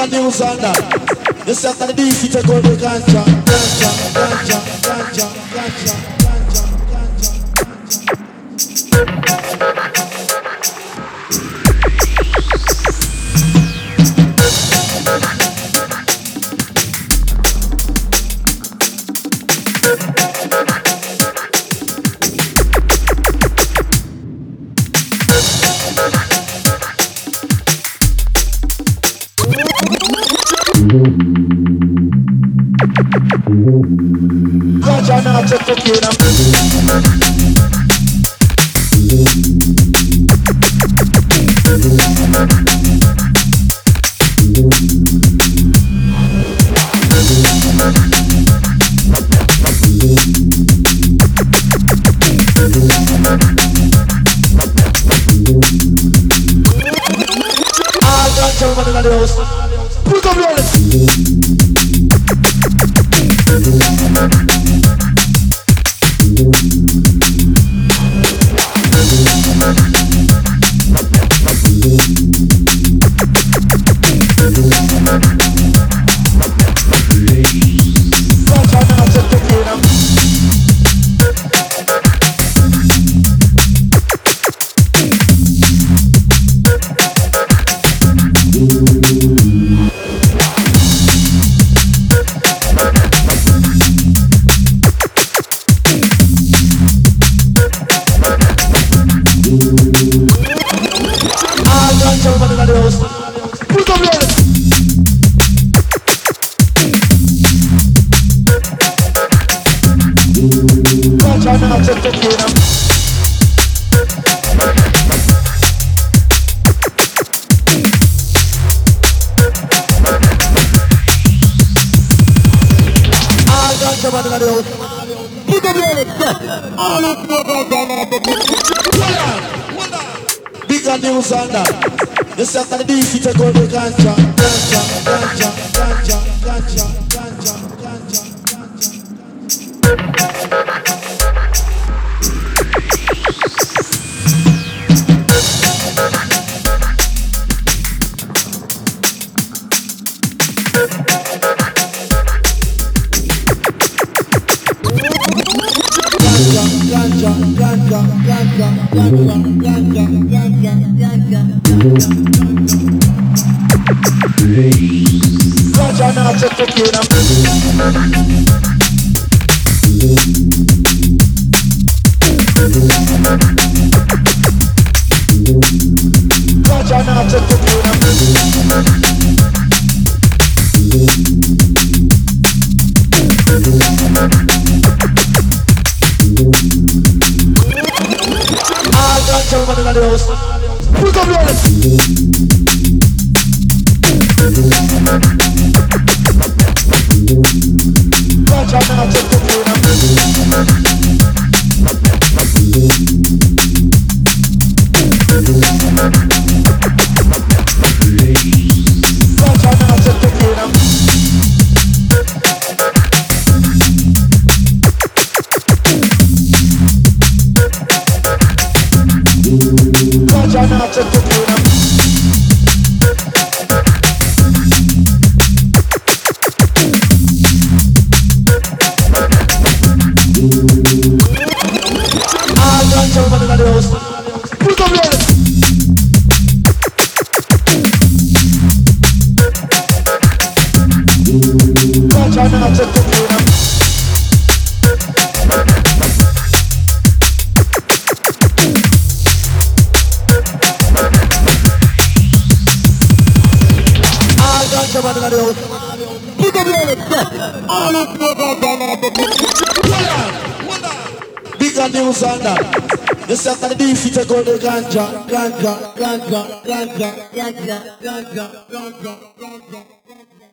Bigger news on that. You say after the beef, you take all the ganja, ganja, ganja, ganja, ganja, ganja now take the kid up. All ganja man in the house. Put up your bigger news on that. You say after the beef, you take all the ganja, ganja, ganja, ganja, ganja, ganja, ganja, ganja now take the kid up. Ganja now take the kid up. All ganja man in the house. Put up your ganja now take the kid up. Ganja now take the kid up. Ganja now take the kid up. All ganja man in the house. Put up your ganja now take the kid up. All ganja man in the house. Put up your all of the bigger news on that. You say after the beef, you take all the ganja, ganja, ganja, ganja, ganja, ganja, ganja, ganja, ganja.